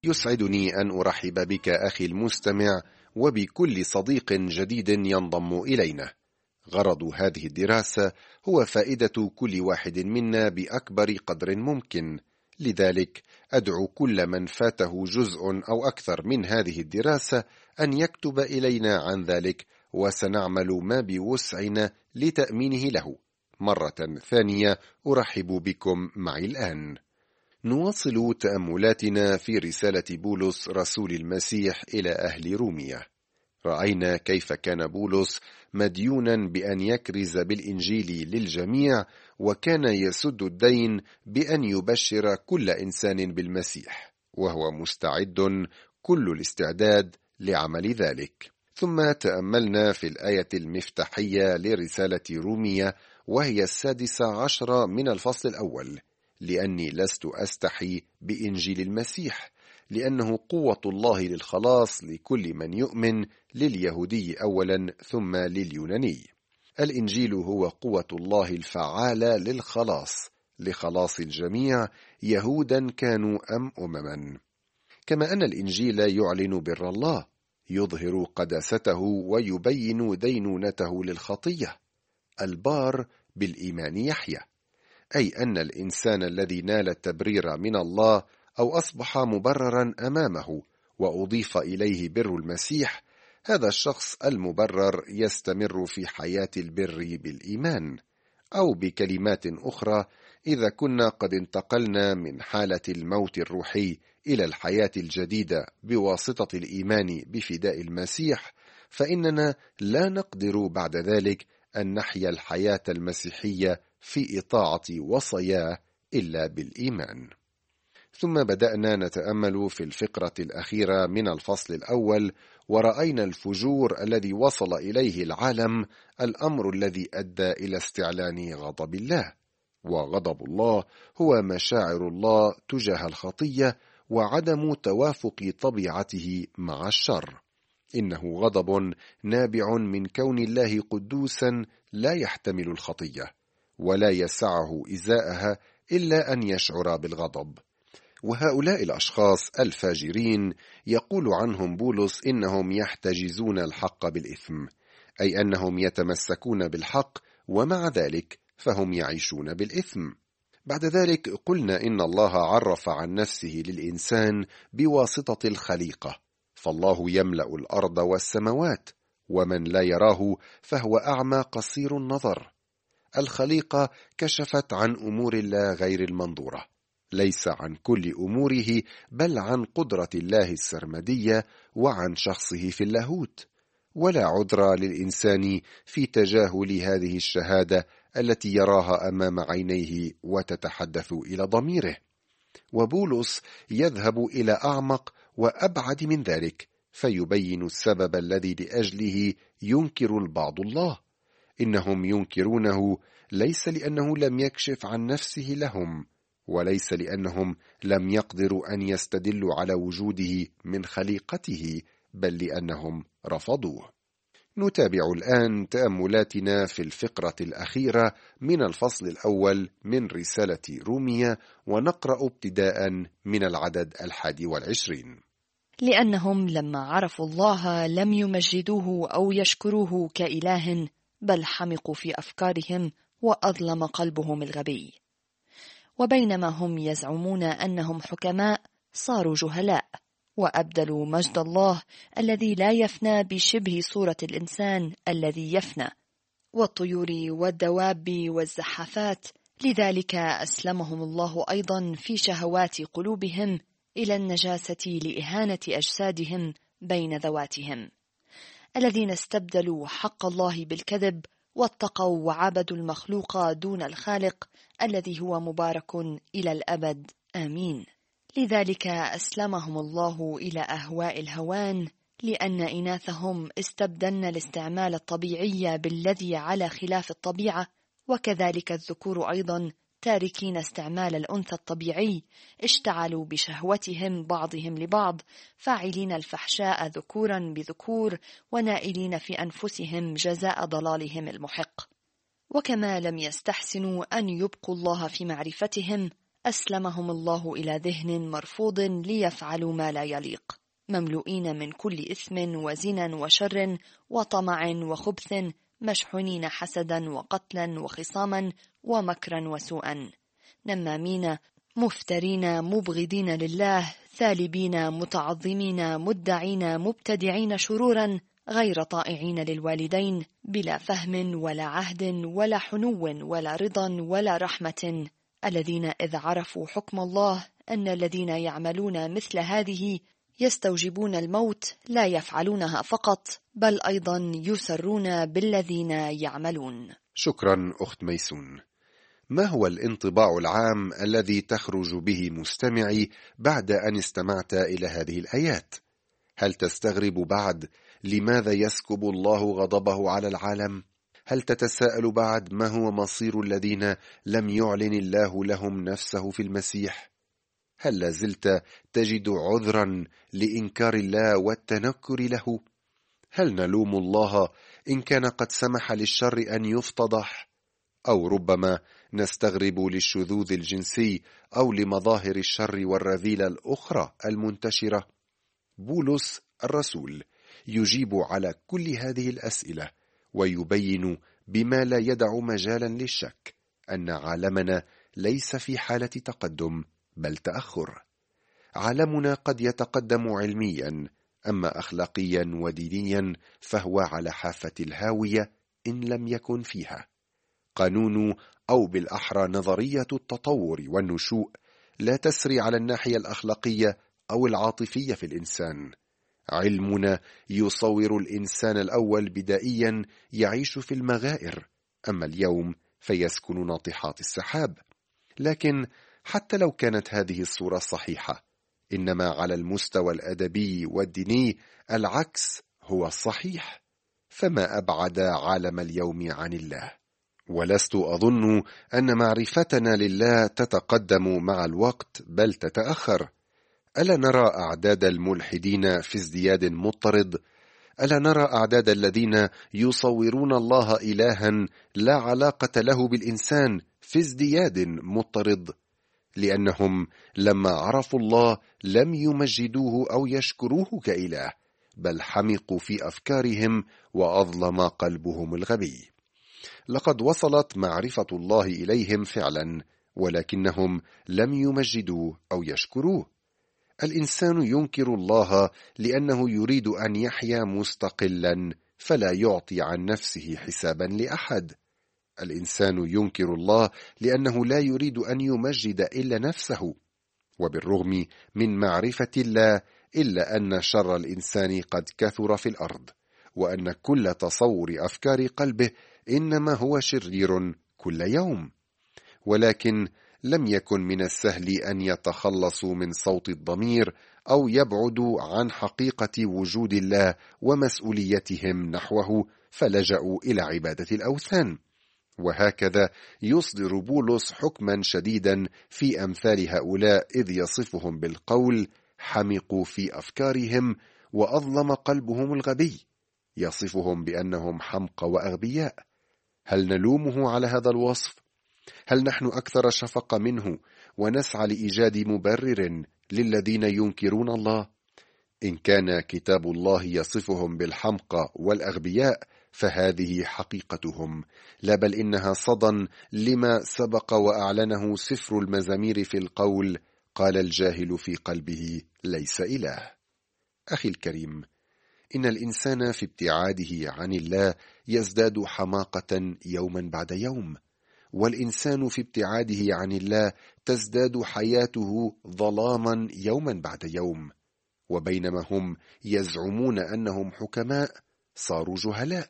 يسعدني أن أرحب بك أخي المستمع وبكل صديق جديد ينضم إلينا. غرض هذه الدراسة هو فائدة كل واحد منا بأكبر قدر ممكن، لذلك أدعو كل من فاته جزء أو أكثر من هذه الدراسة أن يكتب إلينا عن ذلك، وسنعمل ما بوسعنا لتأمينه له. مرة ثانية أرحب بكم معي الآن. نواصل تأملاتنا في رسالة بولس رسول المسيح إلى أهل رومية. رأينا كيف كان بولس مديونا بأن يكرز بالإنجيل للجميع، وكان يسد الدين بأن يبشر كل إنسان بالمسيح، وهو مستعد كل الاستعداد لعمل ذلك. ثم تأملنا في الآية المفتاحية لرسالة رومية، وهي 16 من الفصل الأول: لأني لست أستحي بإنجيل المسيح، لأنه قوة الله للخلاص لكل من يؤمن، لليهودي أولا ثم لليوناني. الإنجيل هو قوة الله الفعالة للخلاص، لخلاص الجميع، يهودا كانوا أم أمما. كما أن الإنجيل يعلن بر الله، يظهر قداسته ويبين دينونته للخطية. البار بالإيمان يحيى، أي أن الإنسان الذي نال التبرير من الله أو أصبح مبررا أمامه وأضيف إليه بر المسيح، هذا الشخص المبرر يستمر في حياة البر بالإيمان. أو بكلمات أخرى، إذا كنا قد انتقلنا من حالة الموت الروحي إلى الحياة الجديدة بواسطة الإيمان بفداء المسيح، فإننا لا نقدر بعد ذلك أن نحيا الحياة المسيحية في إطاعة وصاياه إلا بالإيمان. ثم بدأنا نتأمل في الفقرة الأخيرة من الفصل الأول، ورأينا الفجور الذي وصل إليه العالم، الأمر الذي أدى إلى استعلان غضب الله. وغضب الله هو مشاعر الله تجاه الخطية وعدم توافق طبيعته مع الشر. إنه غضب نابع من كون الله قدوسا لا يحتمل الخطية، ولا يسعه إزاءها إلا أن يشعر بالغضب. وهؤلاء الأشخاص الفاجرين يقول عنهم بولس إنهم يحتجزون الحق بالإثم، أي أنهم يتمسكون بالحق ومع ذلك فهم يعيشون بالإثم. بعد ذلك قلنا إن الله عرف عن نفسه للإنسان بواسطة الخليقة، فالله يملأ الأرض والسماوات، ومن لا يراه فهو أعمى قصير النظر. الخليقة كشفت عن أمور الله غير المنظورة، ليس عن كل أموره، بل عن قدرة الله السرمدية وعن شخصه في اللاهوت. ولا عذر للإنسان في تجاهل هذه الشهادة التي يراها أمام عينيه وتتحدث إلى ضميره. وبولس يذهب إلى أعمق وأبعد من ذلك، فيبين السبب الذي لأجله ينكر البعض الله. إنهم ينكرونه ليس لأنه لم يكشف عن نفسه لهم، وليس لأنهم لم يقدروا أن يستدلوا على وجوده من خليقته، بل لأنهم رفضوه. نتابع الآن تأملاتنا في الفقرة الأخيرة من الفصل الأول من رسالة رومية، ونقرأ ابتداء من العدد 21. لأنهم لما عرفوا الله لم يمجدوه أو يشكروه كإله، بل حمقوا في أفكارهم وأظلم قلبهم الغبي. وبينما هم يزعمون أنهم حكماء، صاروا جهلاء، وأبدلوا مجد الله الذي لا يفنى بشبه صورة الإنسان الذي يفنى، والطيور والدواب والزحافات. لذلك أسلمهم الله أيضا في شهوات قلوبهم إلى النجاسة لإهانة أجسادهم بين ذواتهم، الذين استبدلوا حق الله بالكذب، واتقوا وعبدوا المخلوق دون الخالق الذي هو مبارك إلى الأبد، آمين. لذلك أسلمهم الله إلى أهواء الهوان، لأن إناثهم استبدلن الاستعمال الطبيعي بالذي على خلاف الطبيعة، وكذلك الذكور أيضا تاركين استعمال الأنثى الطبيعي اشتعلوا بشهوتهم بعضهم لبعض، فاعلين الفحشاء ذكورا بذكور، ونائلين في أنفسهم جزاء ضلالهم المحق. وكما لم يستحسنوا أن يبقوا الله في معرفتهم، أسلمهم الله إلى ذهن مرفوض ليفعلوا ما لا يليق، مملوئين من كل إثم وزنا وشر وطمع وخبث، مشحونين حسدا وقتلا وخصاما ومكرا وسوءا، نمامين مفترين مبغضين لله، ثالبين متعظمين مدعين مبتدعين شرورا، غير طائعين للوالدين، بلا فهم ولا عهد ولا حنو ولا رضا ولا رحمة، الذين إذ عرفوا حكم الله أن الذين يعملون مثل هذه يستوجبون الموت لا يفعلونها فقط، بل أيضا يسرون بالذين يعملون. شكرا أخت ميسون. ما هو الانطباع العام الذي تخرج به مستمعي بعد أن استمعت إلى هذه الآيات؟ هل تستغرب بعد لماذا يسكب الله غضبه على العالم؟ هل تتساءل بعد ما هو مصير الذين لم يعلن الله لهم نفسه في المسيح؟ هل لازلت تجد عذرا لإنكار الله والتنكر له؟ هل نلوم الله إن كان قد سمح للشر أن يفتضح؟ أو ربما نستغرب للشذوذ الجنسي أو لمظاهر الشر والرذيلة الأخرى المنتشرة؟ بولس الرسول يجيب على كل هذه الأسئلة ويبين بما لا يدع مجالا للشك أن عالمنا ليس في حالة تقدم بل تأخر. عالمنا قد يتقدم علميا، أما أخلاقيا ودينيا فهو على حافة الهاوية إن لم يكن فيها. قانون أو بالأحرى نظرية التطور والنشوء لا تسري على الناحية الأخلاقية أو العاطفية في الإنسان. علمنا يصور الإنسان الأول بدائيا يعيش في المغائر، أما اليوم فيسكن ناطحات السحاب. لكن حتى لو كانت هذه الصورة صحيحة، إنما على المستوى الأدبي والديني العكس هو الصحيح. فما أبعد عالم اليوم عن الله. ولست أظن أن معرفتنا لله تتقدم مع الوقت بل تتأخر. ألا نرى أعداد الملحدين في ازدياد مضطرد؟ ألا نرى أعداد الذين يصورون الله إلها لا علاقة له بالإنسان في ازدياد مضطرد؟ لأنهم لما عرفوا الله لم يمجدوه أو يشكروه كإله، بل حمقوا في أفكارهم وأظلم قلبهم الغبي. لقد وصلت معرفة الله إليهم فعلا، ولكنهم لم يمجدوه أو يشكروه. الإنسان ينكر الله لأنه يريد أن يحيا مستقلا فلا يعطي عن نفسه حسابا لأحد. الإنسان ينكر الله لأنه لا يريد أن يمجد إلا نفسه. وبالرغم من معرفة الله إلا أن شر الإنسان قد كثر في الأرض، وأن كل تصور أفكار قلبه إنما هو شرير كل يوم. ولكن لم يكن من السهل أن يتخلصوا من صوت الضمير أو يبعدوا عن حقيقة وجود الله ومسؤوليتهم نحوه، فلجأوا إلى عبادة الأوثان. وهكذا يصدر بولس حكما شديدا في أمثال هؤلاء، إذ يصفهم بالقول حمقوا في أفكارهم وأظلم قلبهم الغبي. يصفهم بأنهم حمقى وأغبياء. هل نلومه على هذا الوصف؟ هل نحن أكثر شفقة منه ونسعى لإيجاد مبرر للذين ينكرون الله؟ إن كان كتاب الله يصفهم بالحمقى والأغبياء فهذه حقيقتهم، لا بل إنها صدى لما سبق وأعلنه سفر المزامير في القول قال الجاهل في قلبه ليس إله. أخي الكريم، إن الإنسان في ابتعاده عن الله يزداد حماقة يوما بعد يوم، والإنسان في ابتعاده عن الله تزداد حياته ظلاما يوما بعد يوم. وبينما هم يزعمون أنهم حكماء صاروا جهلاء.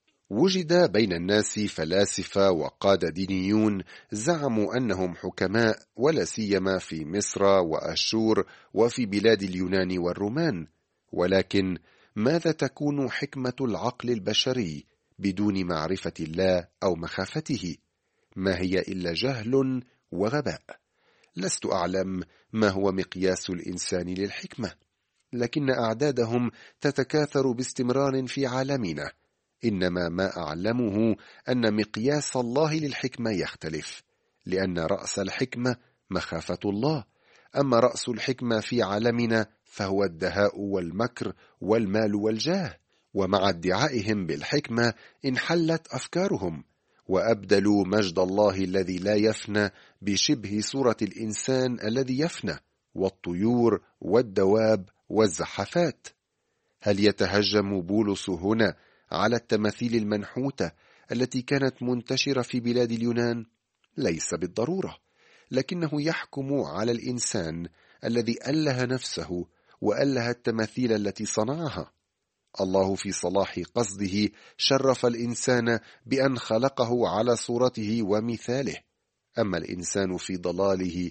وجد بين الناس فلاسفة وقادة دينيون زعموا أنهم حكماء، ولا سيما في مصر وأشور وفي بلاد اليونان والرومان. ولكن ماذا تكون حكمة العقل البشري بدون معرفة الله أو مخافته؟ ما هي إلا جهل وغباء. لست أعلم ما هو مقياس الإنسان للحكمة، لكن أعدادهم تتكاثر باستمرار في عالمنا. إنما ما أعلمه أن مقياس الله للحكمة يختلف، لأن رأس الحكمة مخافة الله. أما رأس الحكمة في عالمنا فهو الدهاء والمكر والمال والجاه، ومع ادعائهم بالحكمة انحلت أفكارهم، وأبدلوا مجد الله الذي لا يفنى بشبه صورة الإنسان الذي يفنى، والطيور والدواب والزحفات. هل يتهجم بولس هنا على التماثيل المنحوتة التي كانت منتشرة في بلاد اليونان؟ ليس بالضرورة، لكنه يحكم على الإنسان الذي أله نفسه وأله التماثيل التي صنعها. الله في صلاح قصده شرف الإنسان بأن خلقه على صورته ومثاله، أما الإنسان في ضلاله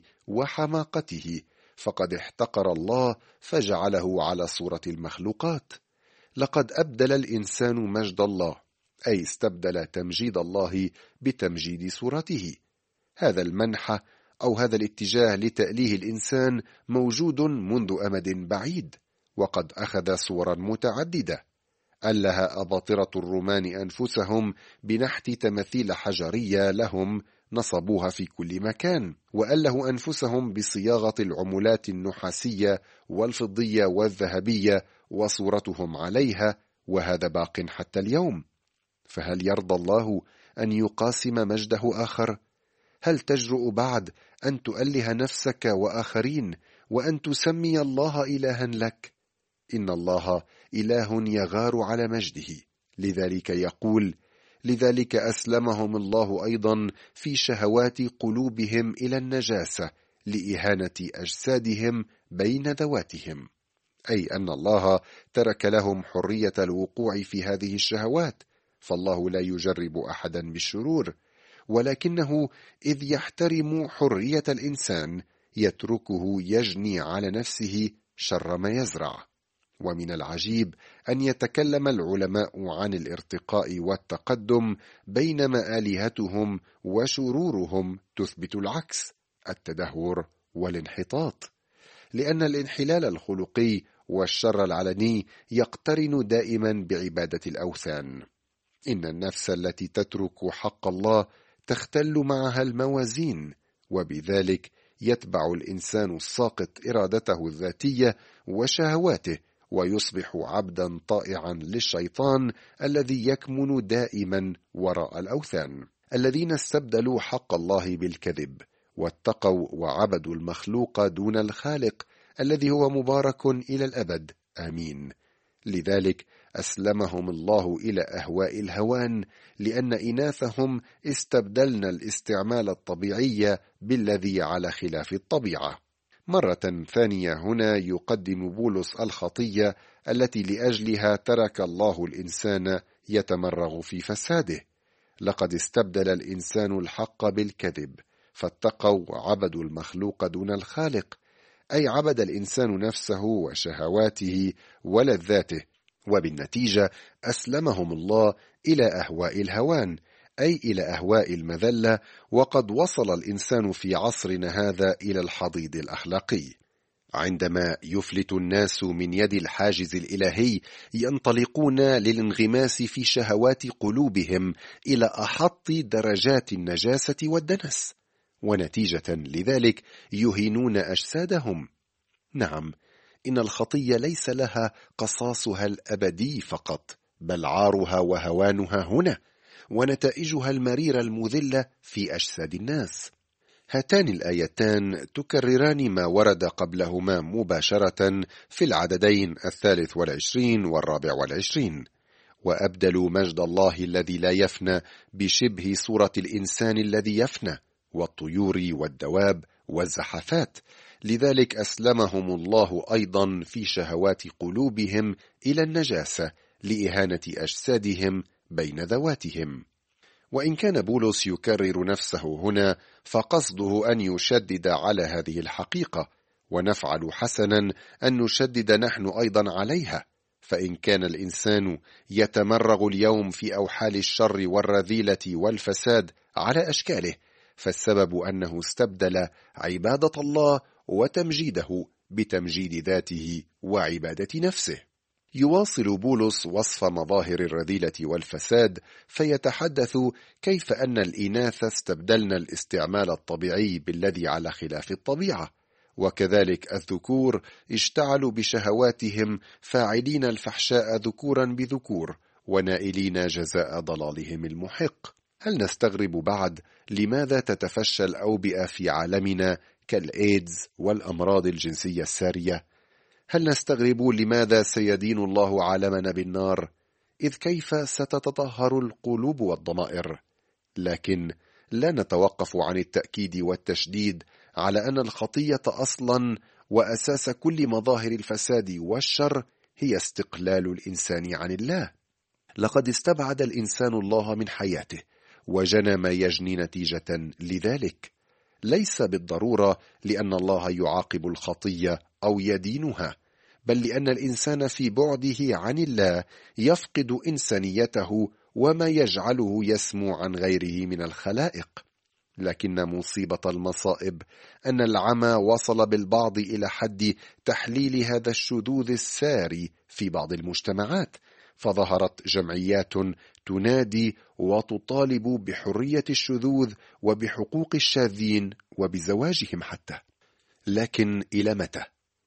وحماقته فقد احتقر الله فجعله على صورة المخلوقات. لقد أبدل الإنسان مجد الله، أي استبدل تمجيد الله بتمجيد صورته. هذا المنح أو هذا الاتجاه لتأليه الإنسان موجود منذ أمد بعيد، وقد أخذ صورا متعددة. أله أباطرة الرومان أنفسهم بنحت تماثيل حجرية لهم نصبوها في كل مكان، وأله أنفسهم بصياغة العملات النحاسية والفضية والذهبية وصورتهم عليها، وهذا باق حتى اليوم. فهل يرضى الله أن يقاسم مجده آخر؟ هل تجرؤ بعد أن تؤله نفسك وآخرين وأن تسمي الله إلها لك؟ إن الله إله يغار على مجده، لذلك يقول: لذلك أسلمهم الله أيضا في شهوات قلوبهم إلى النجاسة لإهانة أجسادهم بين ذواتهم، أي أن الله ترك لهم حرية الوقوع في هذه الشهوات، فالله لا يجرب أحدا بالشرور، ولكنه إذ يحترم حرية الإنسان يتركه يجني على نفسه شر ما يزرع. ومن العجيب أن يتكلم العلماء عن الارتقاء والتقدم، بينما آلهتهم وشرورهم تثبت العكس، التدهور والانحطاط، لأن الانحلال الخلقي والشر العلني يقترن دائما بعبادة الأوثان. إن النفس التي تترك حق الله تختل معها الموازين، وبذلك يتبع الإنسان الساقط إرادته الذاتية وشهواته، ويصبح عبدا طائعا للشيطان الذي يكمن دائما وراء الأوثان. الذين استبدلوا حق الله بالكذب واتقوا وعبدوا المخلوق دون الخالق الذي هو مبارك إلى الأبد، آمين. لذلك أسلمهم الله إلى أهواء الهوان، لأن إناثهم استبدلن الاستعمال الطبيعي بالذي على خلاف الطبيعة. مرة ثانية هنا يقدم بولس الخطية التي لأجلها ترك الله الإنسان يتمرغ في فساده. لقد استبدل الإنسان الحق بالكذب، فاتقوا وعبدوا المخلوق دون الخالق، أي عبد الإنسان نفسه وشهواته ولذاته، وبالنتيجة أسلمهم الله إلى أهواء الهوان، أي إلى أهواء المذلة. وقد وصل الإنسان في عصرنا هذا إلى الحضيض الأخلاقي. عندما يفلت الناس من يد الحاجز الإلهي ينطلقون للانغماس في شهوات قلوبهم إلى أحط درجات النجاسة والدنس، ونتيجة لذلك يهينون أجسادهم. نعم، إن الخطية ليس لها قصاصها الأبدي فقط، بل عارها وهوانها هنا، ونتائجها المريرة المذلة في أجساد الناس. هاتان الآيتان تكرران ما ورد قبلهما مباشرة في العددين 23 و24: وأبدلوا مجد الله الذي لا يفنى بشبه صورة الإنسان الذي يفنى، والطيور والدواب والزحفات، لذلك أسلمهم الله أيضا في شهوات قلوبهم إلى النجاسة لإهانة أجسادهم بين ذواتهم. وإن كان بولس يكرر نفسه هنا فقصده أن يشدد على هذه الحقيقة، ونفعل حسنا أن نشدد نحن أيضا عليها. فإن كان الإنسان يتمرغ اليوم في أوحال الشر والرذيلة والفساد على أشكاله، فالسبب أنه استبدل عبادة الله وتمجيده بتمجيد ذاته وعبادة نفسه. يواصل بولس وصف مظاهر الرذيلة والفساد فيتحدث كيف أن الإناث استبدلن الاستعمال الطبيعي بالذي على خلاف الطبيعة، وكذلك الذكور اشتعلوا بشهواتهم فاعلين الفحشاء ذكورا بذكور ونائلين جزاء ضلالهم المحق. هل نستغرب بعد لماذا تتفشى الأوبئة في عالمنا كالإيدز والأمراض الجنسية السارية؟ هل نستغرب لماذا سيدين الله عالمنا بالنار؟ إذ كيف ستتطهر القلوب والضمائر؟ لكن لا نتوقف عن التأكيد والتشديد على أن الخطية أصلا وأساس كل مظاهر الفساد والشر هي استقلال الإنسان عن الله. لقد استبعد الإنسان الله من حياته وجنى ما يجني نتيجة لذلك، ليس بالضرورة لأن الله يعاقب الخطية أو يدينها، بل لأن الإنسان في بعده عن الله يفقد إنسانيته وما يجعله يسمو عن غيره من الخلائق. لكن مصيبة المصائب أن العمى وصل بالبعض إلى حد تحليل هذا الشذوذ الساري في بعض المجتمعات، فظهرت جمعيات تنادي وتطالب بحرية الشذوذ وبحقوق الشاذين وبزواجهم حتى. لكن إلى متى؟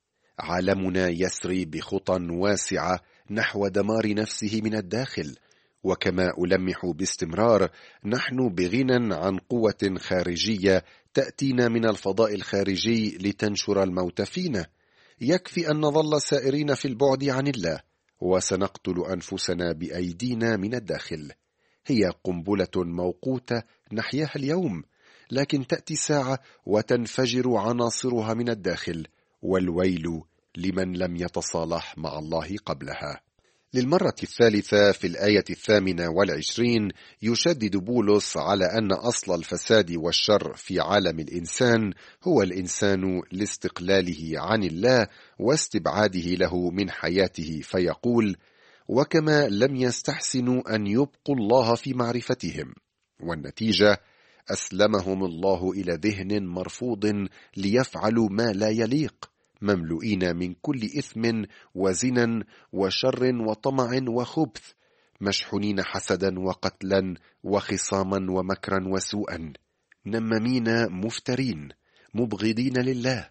عالمنا يسري بخطى واسعة نحو دمار نفسه من الداخل، وكما ألمح باستمرار نحن بغنى عن قوة خارجية تأتينا من الفضاء الخارجي لتنشر الموت فينا. يكفي أن نظل سائرين في البعد عن الله وسنقتل أنفسنا بأيدينا من الداخل. هي قنبلة موقوتة نحياها اليوم، لكن تأتي ساعة وتنفجر عناصرها من الداخل، والويل لمن لم يتصالح مع الله قبلها. للمرة الثالثة في الآية 28 يشدد بولس على أن أصل الفساد والشر في عالم الإنسان هو الإنسان لاستقلاله عن الله واستبعاده له من حياته، فيقول: وكما لم يستحسنوا أن يبقوا الله في معرفتهم، والنتيجة أسلمهم الله إلى ذهن مرفوض ليفعلوا ما لا يليق، مملوئين من كل إثم وزنا وشر وطمع وخبث، مشحونين حسدا وقتلا وخصاما ومكرا وسوءا، نمامين مفترين، مبغضين لله،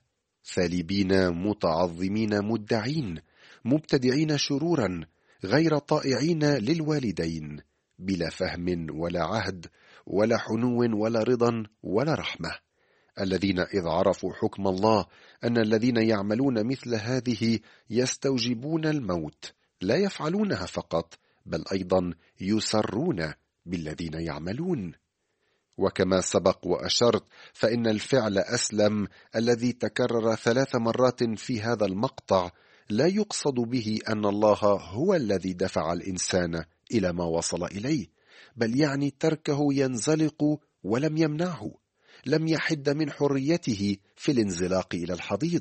ثالبين متعظمين مدعين، مبتدعين شرورا، غير طائعين للوالدين، بلا فهم ولا عهد ولا حنو ولا رضا ولا رحمة، الذين إذ عرفوا حكم الله أن الذين يعملون مثل هذه يستوجبون الموت لا يفعلونها فقط، بل أيضا يسرون بالذين يعملون. وكما سبق وأشرت فإن الفعل أسلم الذي تكرر 3 مرات في هذا المقطع لا يقصد به أن الله هو الذي دفع الإنسان إلى ما وصل إليه، بل يعني تركه ينزلق ولم يمنعه، لم يحد من حريته في الانزلاق إلى الحضيض.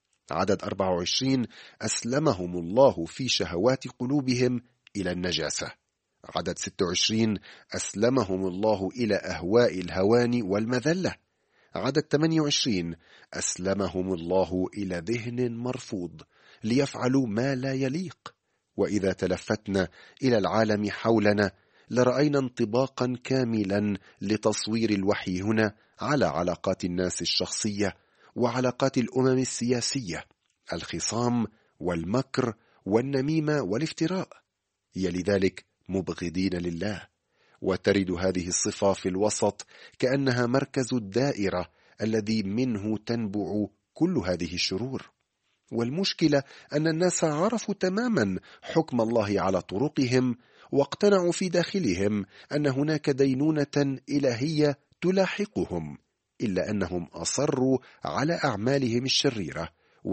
عدد 24: أسلمهم الله في شهوات قلوبهم إلى النجاسة. عدد 26: أسلمهم الله إلى أهواء الهوان والمذلة. عدد 28: أسلمهم الله إلى ذهن مرفوض ليفعلوا ما لا يليق. وإذا تلفتنا إلى العالم حولنا لرأينا انطباقا كاملا لتصوير الوحي هنا على علاقات الناس الشخصية وعلاقات الأمم السياسية، الخصام والمكر والنميمة والافتراء، يلي ذلك مبغضين لله. وترد هذه الصفة في الوسط كأنها مركز الدائرة الذي منه تنبع كل هذه الشرور. والمشكلة أن الناس عرفوا تماما حكم الله على طرقهم، واقتنعوا في داخلهم أن هناك دينونة إلهية تلاحقهم، إلا أنهم أصروا على أعمالهم الشريرة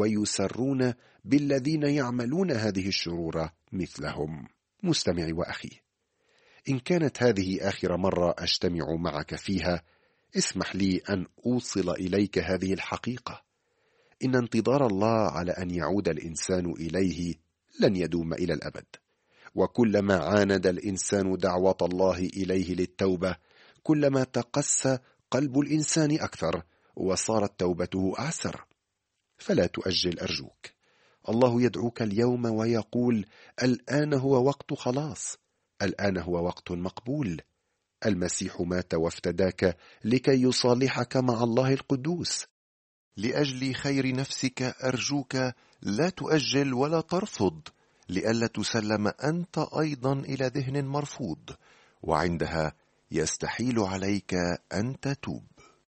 ويسرون بالذين يعملون هذه الشرور مثلهم. مستمعي وأخي، إن كانت هذه آخر مرة أجتمع معك فيها، اسمح لي أن أوصل إليك هذه الحقيقة: إن انتظار الله على أن يعود الإنسان إليه لن يدوم إلى الأبد، وكلما عاند الإنسان دعوة الله إليه للتوبة كلما تقسى قلب الإنسان أكثر وصارت توبته أعسر. فلا تؤجل أرجوك، الله يدعوك اليوم ويقول: الآن هو وقت خلاص، الآن هو وقت مقبول. المسيح مات وافتداك لكي يصالحك مع الله القدوس. لأجل خير نفسك أرجوك لا تؤجل ولا ترفض، لئلا تسلم أنت أيضا إلى ذهن مرفوض، وعندها يستحيل عليك أن تتوب.